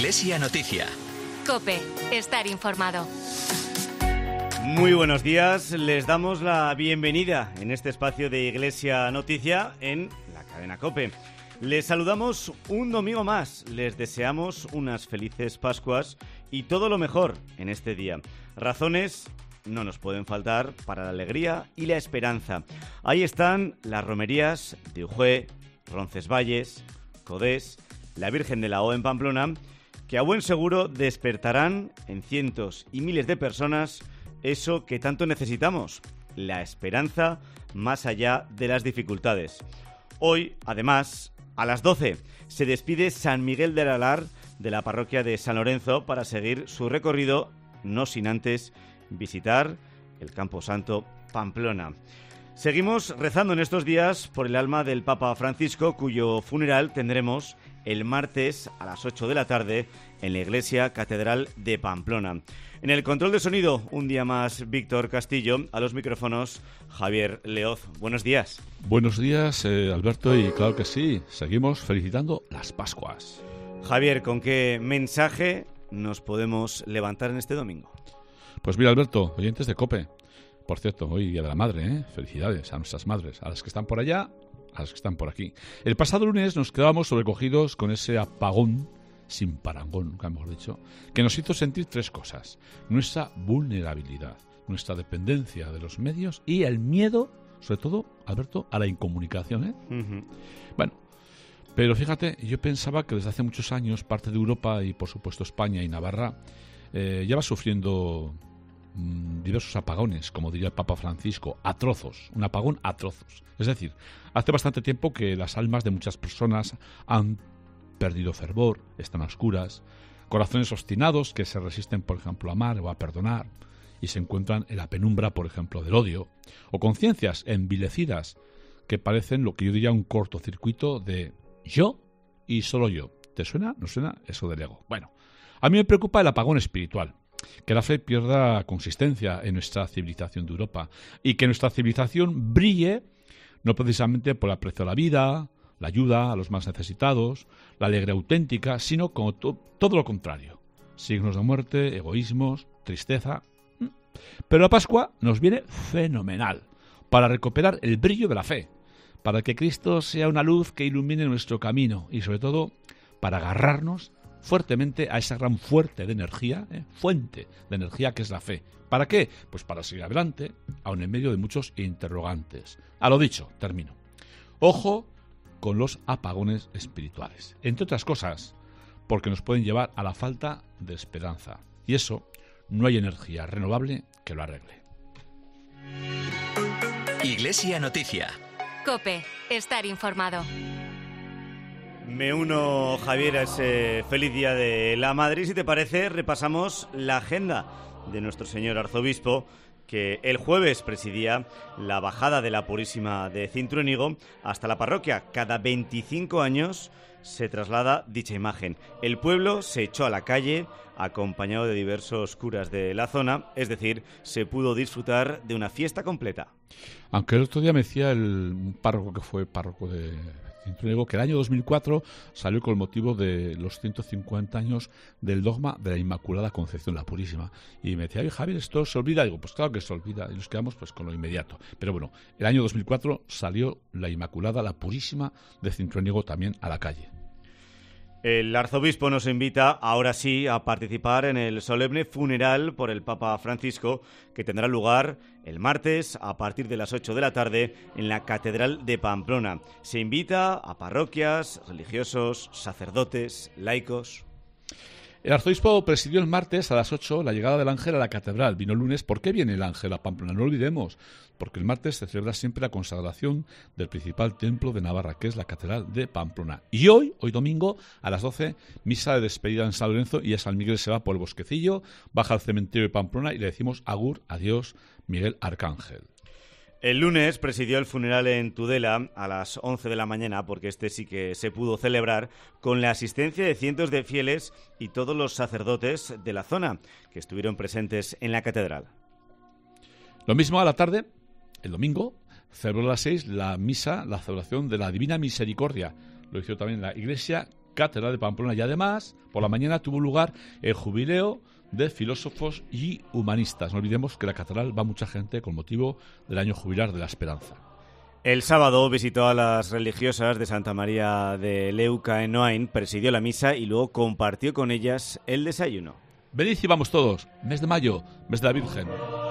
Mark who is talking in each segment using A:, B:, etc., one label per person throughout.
A: Iglesia Noticia.
B: COPE. Estar informado.
C: Muy buenos días, les damos la bienvenida en este espacio de Iglesia Noticia en la cadena COPE. Les saludamos un domingo más, les deseamos unas felices Pascuas y todo lo mejor en este día. Razones no nos pueden faltar para la alegría y la esperanza. Ahí están las romerías de Ujue, Roncesvalles, Codés, la Virgen de la O en Pamplona, que a buen seguro despertarán en cientos y miles de personas eso que tanto necesitamos, la esperanza más allá de las dificultades. Hoy, además, a las 12 se despide San Miguel del Alar de la parroquia de San Lorenzo para seguir su recorrido, no sin antes visitar el Camposanto Pamplona. Seguimos rezando en estos días por el alma del Papa Francisco, cuyo funeral tendremos el martes a las 8 de la tarde en la Iglesia Catedral de Pamplona. En el control de sonido, un día más, Víctor Castillo. A los micrófonos, Javier Leoz. Buenos días.
D: Buenos días, Alberto, y claro que sí, seguimos felicitando las Pascuas.
C: Javier, ¿con qué mensaje nos podemos levantar en este domingo?
D: Pues mira, Alberto, oyentes de COPE. Por cierto, hoy Día de la Madre, ¿eh? Felicidades a nuestras madres, a las que están por allá, a las que están por aquí. El pasado lunes nos quedábamos sobrecogidos con ese apagón, sin parangón, nunca mejor dicho, que nos hizo sentir tres cosas. Nuestra vulnerabilidad, nuestra dependencia de los medios y el miedo, sobre todo, Alberto, a la incomunicación, ¿eh? Uh-huh. Bueno, pero fíjate, yo pensaba que desde hace muchos años parte de Europa y, por supuesto, España y Navarra ya va sufriendo diversos apagones, como diría el Papa Francisco, a trozos, un apagón a trozos. Es decir, hace bastante tiempo que las almas de muchas personas han perdido fervor, están a oscuras, corazones obstinados que se resisten, por ejemplo, a amar o a perdonar y se encuentran en la penumbra, por ejemplo, del odio, o conciencias envilecidas que parecen lo que yo diría un cortocircuito de yo y solo yo. ¿Te suena? ¿No suena? Eso del ego. Bueno, a mí me preocupa el apagón espiritual, que la fe pierda consistencia en nuestra civilización de Europa y que nuestra civilización brille no precisamente por el aprecio a la vida, la ayuda a los más necesitados, la alegría auténtica, sino como todo lo contrario. Signos de muerte, egoísmos, tristeza. Pero la Pascua nos viene fenomenal para recuperar el brillo de la fe, para que Cristo sea una luz que ilumine nuestro camino y sobre todo para agarrarnos fuertemente a esa gran fuente de energía, fuente de energía que es la fe. ¿Para qué? Pues para seguir adelante, aun en medio de muchos interrogantes. A lo dicho, termino. Ojo con los apagones espirituales. Entre otras cosas, porque nos pueden llevar a la falta de esperanza. Y eso, no hay energía renovable que lo arregle.
A: Iglesia Noticia.
B: COPE. Estar informado.
C: Me uno, Javier, a ese feliz Día de la Madre. Y si te parece, repasamos la agenda de nuestro señor arzobispo, que el jueves presidía la bajada de la Purísima de Cintruénigo hasta la parroquia. Cada 25 años se traslada dicha imagen. El pueblo se echó a la calle acompañado de diversos curas de la zona, es decir, se pudo disfrutar de una fiesta completa.
D: Aunque el otro día me decía un párroco que fue párroco de Cintruénigo que el año 2004 salió con el motivo de los 150 años del dogma de la Inmaculada Concepción, la Purísima. Y me decía, oye, Javier, ¿esto se olvida? Digo, pues claro que se olvida. Y nos quedamos pues con lo inmediato. Pero bueno, el año 2004 salió la Inmaculada, la Purísima de Cintruénigo también a la calle.
C: El arzobispo nos invita, ahora sí, a participar en el solemne funeral por el Papa Francisco, que tendrá lugar el martes a partir de las 8 de la tarde en la Catedral de Pamplona. Se invita a parroquias, religiosos, sacerdotes, laicos.
D: El arzobispo presidió el martes a las 8 la llegada del ángel a la catedral. Vino el lunes. ¿Por qué viene el ángel a Pamplona? No lo olvidemos, porque el martes se celebra siempre la consagración del principal templo de Navarra, que es la catedral de Pamplona. Y hoy domingo, a las 12, misa de despedida en San Lorenzo y a San Miguel se va por el Bosquecillo, baja al cementerio de Pamplona y le decimos agur, adiós, Miguel Arcángel.
C: El lunes presidió el funeral en Tudela a las 11 de la mañana, porque este sí que se pudo celebrar con la asistencia de cientos de fieles y todos los sacerdotes de la zona que estuvieron presentes en la catedral.
D: Lo mismo a la tarde, el domingo, celebró a las 6 la misa, la celebración de la Divina Misericordia. Lo hizo también la Iglesia Catedral de Pamplona. Y además, por la mañana tuvo lugar el jubileo de filósofos y humanistas. No olvidemos que la catedral va mucha gente con motivo del año jubilar de la Esperanza.
C: El sábado visitó a las religiosas de Santa María de Leuca en Noain, presidió la misa y luego compartió con ellas el desayuno.
D: Venid y vamos todos. Mes de mayo, mes de la Virgen.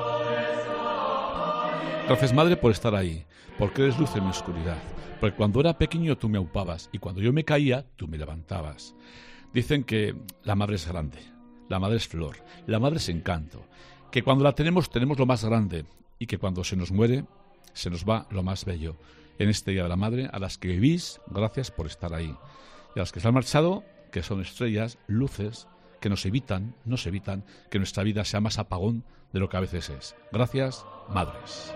D: Gracias, Madre, por estar ahí, porque eres luz en mi oscuridad. Porque cuando era pequeño tú me aupabas y cuando yo me caía tú me levantabas. Dicen que la Madre es grande, la Madre es flor, la Madre es encanto, que cuando la tenemos lo más grande y que cuando se nos muere se nos va lo más bello. En este Día de la Madre, a las que vivís, gracias por estar ahí. Y a las que se han marchado, que son estrellas, luces, que nos evitan que nuestra vida sea más apagón de lo que a veces es. Gracias, madres.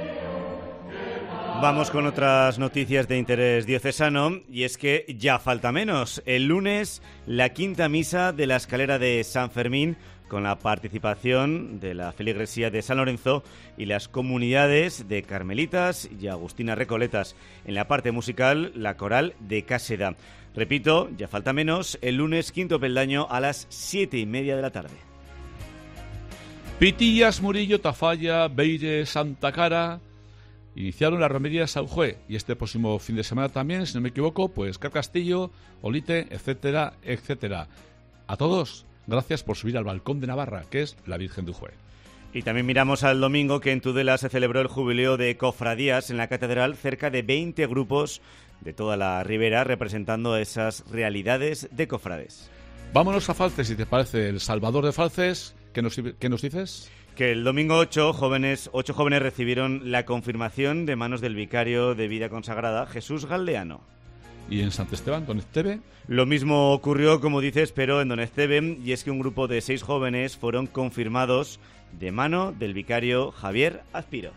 C: Vamos con otras noticias de interés diocesano, y es que ya falta menos. El lunes, la quinta misa de la escalera de San Fermín, con la participación de la feligresía de San Lorenzo y las comunidades de Carmelitas y Agustinas Recoletas. En la parte musical, la coral de Cáseda. Repito, ya falta menos, el lunes, quinto peldaño, a las 7:30 de la tarde.
D: Pitillas, Murillo, Tafalla, Beire, Santa Cara iniciaron la romería de Saujue, y este próximo fin de semana también, si no me equivoco, pues Carcastillo, Olite, etcétera, etcétera. A todos, gracias por subir al balcón de Navarra, que es la Virgen de Ujue.
C: Y también miramos al domingo, que en Tudela se celebró el jubileo de cofradías en la catedral, cerca de 20 grupos de toda la ribera representando esas realidades de cofrades.
D: Vámonos a Falces, si te parece, el Salvador de Falces. ¿Qué nos dices?
C: Que el domingo 8 jóvenes recibieron la confirmación de manos del vicario de vida consagrada, Jesús Galdeano.
D: ¿Y en Sant Esteban, Don Esteve?
C: Lo mismo ocurrió, como dices, pero en Don Esteve, y es que un grupo de 6 jóvenes fueron confirmados de mano del vicario Javier Azpiro.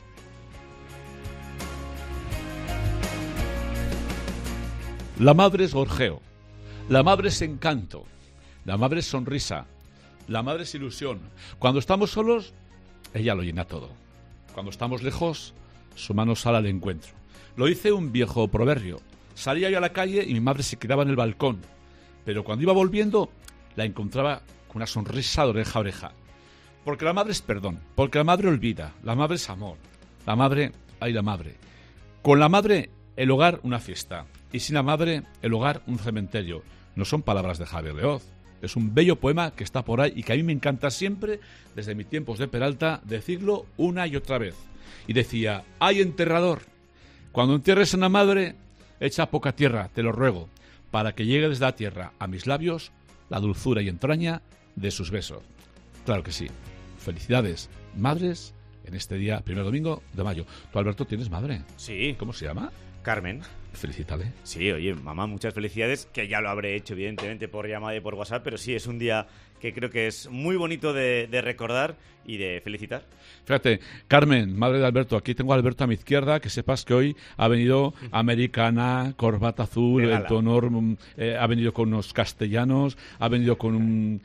D: La madre es gorjeo, la madre es encanto, la madre es sonrisa, la madre es ilusión. Cuando estamos solos, ella lo llena todo. Cuando estamos lejos, su mano sale al encuentro. Lo dice un viejo proverbio. Salía yo a la calle y mi madre se quedaba en el balcón, pero cuando iba volviendo, la encontraba con una sonrisa de oreja a oreja. Porque la madre es perdón, porque la madre olvida, la madre es amor. La madre, ay la madre. Con la madre, el hogar una fiesta, y sin la madre, el hogar un cementerio. No son palabras de Javier Leoz. Es un bello poema que está por ahí y que a mí me encanta siempre, desde mis tiempos de Peralta, decirlo una y otra vez. Y decía, ¡ay, enterrador! Cuando entierres a una madre, echa poca tierra, te lo ruego, para que llegue desde la tierra a mis labios la dulzura y entraña de sus besos. Claro que sí. Felicidades, madres, en este día, primer domingo de mayo. ¿Tú, Alberto, tienes madre?
C: Sí.
D: ¿Cómo se llama?
C: Carmen.
D: Felicítale.
C: Sí, oye, mamá, muchas felicidades, que ya lo habré hecho, evidentemente, por llamada y por WhatsApp, pero sí, es un día que creo que es muy bonito de recordar y de felicitar.
D: Fíjate, Carmen, madre de Alberto, aquí tengo a Alberto a mi izquierda, que sepas que hoy ha venido americana, corbata azul, el tonor, ha venido con unos castellanos, ha venido con un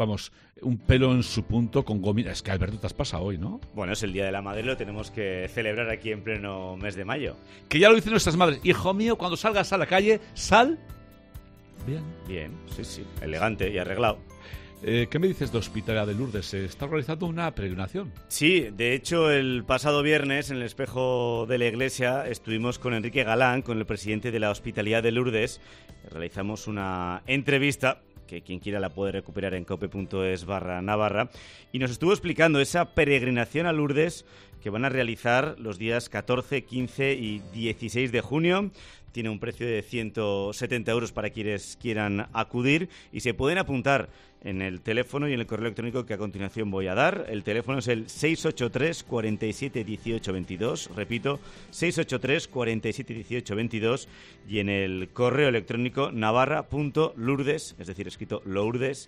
D: pelo en su punto, con gomina. Es que, Alberto, te has pasado hoy, ¿no?
C: Bueno, es el Día de la Madre, lo tenemos que celebrar aquí en pleno mes de mayo.
D: Que ya lo dicen nuestras madres. Hijo mío, cuando salgas a la calle, sal bien.
C: Bien, sí, elegante y arreglado.
D: ¿Qué me dices de Hospitalidad de Lourdes? ¿Se está realizando una peregrinación?
C: Sí, de hecho, el pasado viernes, en el espejo de la iglesia, estuvimos con Enrique Galán, con el presidente de la Hospitalidad de Lourdes. Realizamos una entrevista que quien quiera la puede recuperar en cope.es/Navarra, y nos estuvo explicando esa peregrinación a Lourdes que van a realizar los días 14, 15 y 16 de junio. Tiene un precio de 170 euros para quienes quieran acudir, y se pueden apuntar en el teléfono y en el correo electrónico que a continuación voy a dar. El teléfono es el 683 47 18 22, repito, 683 47 18 22, y en el correo electrónico navarra.lourdes, es decir, escrito lourdes,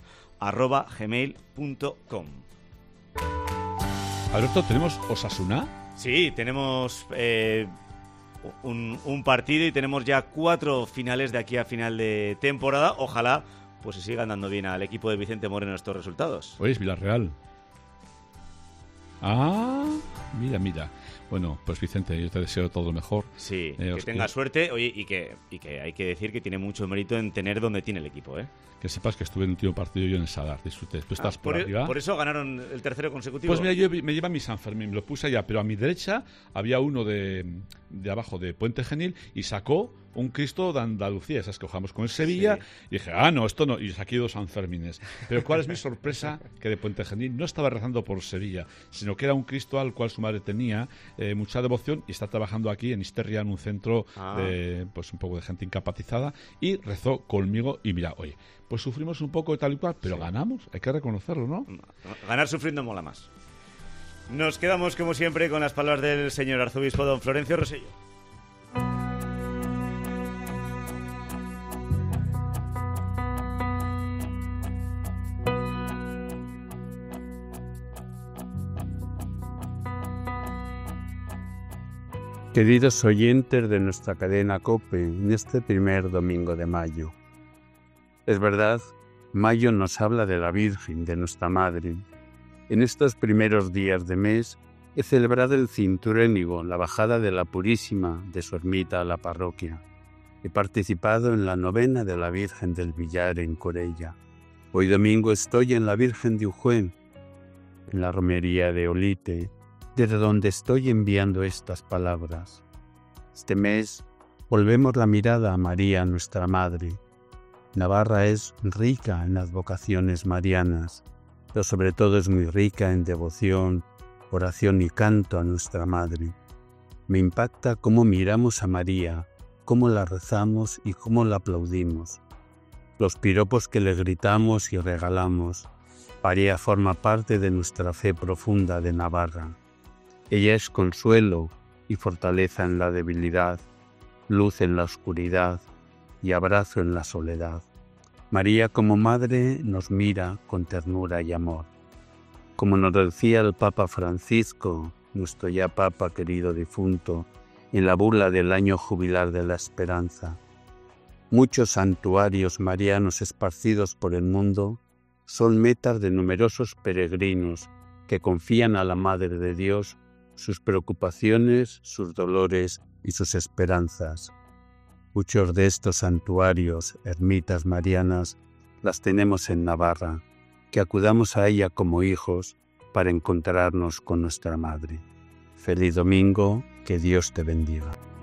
C: @gmail.com.
D: Alberto, ¿tenemos Osasuna?
C: Sí, tenemos un partido y tenemos ya 4 finales de aquí a final de temporada. Ojalá pues se sigan dando bien al equipo de Vicente Moreno estos resultados.
D: Oye, es Villarreal. Ah, mira. Bueno, pues Vicente, yo te deseo todo lo mejor.
C: Sí, que tenga suerte. Oye, y que hay que decir que tiene mucho mérito en tener donde tiene el equipo, ¿eh?
D: Que sepas que estuve en el último partido yo en el Sadar, disfruté. Tú estás por arriba.
C: ¿Por eso ganaron el tercero consecutivo?
D: Pues mira, yo me lleva mi San Fermín, me lo puse allá, pero a mi derecha había uno de abajo de Puente Genil y sacó un Cristo de Andalucía, esas que jugamos con el Sevilla, sí. Y dije, no, esto no, y saqué 2 Sanfermines. Pero ¿cuál es mi sorpresa? Que de Puente Genil no estaba rezando por Sevilla, sino que era un Cristo al cual su madre tenía mucha devoción y está trabajando aquí en Isterria, en un centro de, pues un poco de gente incapacizada, y rezó conmigo y mira, oye, pues sufrimos un poco de tal y cual, pero ganamos, hay que reconocerlo, ¿no?
C: Ganar sufriendo mola más. Nos quedamos, como siempre, con las palabras del señor arzobispo don Florencio Rosselló.
E: Queridos oyentes de nuestra cadena COPE, en este primer domingo de mayo. Es verdad, mayo nos habla de la Virgen, de nuestra Madre. En estos primeros días de mes he celebrado el Cinturénigo, la bajada de la Purísima de su ermita a la parroquia. He participado en la novena de la Virgen del Villar en Corella. Hoy domingo estoy en la Virgen de Ujuen, en la romería de Olite, desde donde estoy enviando estas palabras. Este mes volvemos la mirada a María, nuestra Madre. Navarra es rica en las vocaciones marianas, pero sobre todo es muy rica en devoción, oración y canto a nuestra Madre. Me impacta cómo miramos a María, cómo la rezamos y cómo la aplaudimos. Los piropos que le gritamos y regalamos. María forma parte de nuestra fe profunda de Navarra. Ella es consuelo y fortaleza en la debilidad, luz en la oscuridad y abrazo en la soledad. María como madre nos mira con ternura y amor. Como nos decía el Papa Francisco, nuestro ya Papa querido difunto, en la bula del año jubilar de la esperanza, muchos santuarios marianos esparcidos por el mundo son metas de numerosos peregrinos que confían a la Madre de Dios sus preocupaciones, sus dolores y sus esperanzas. Muchos de estos santuarios, ermitas marianas, las tenemos en Navarra, que acudamos a ella como hijos para encontrarnos con nuestra Madre. Feliz domingo, que Dios te bendiga.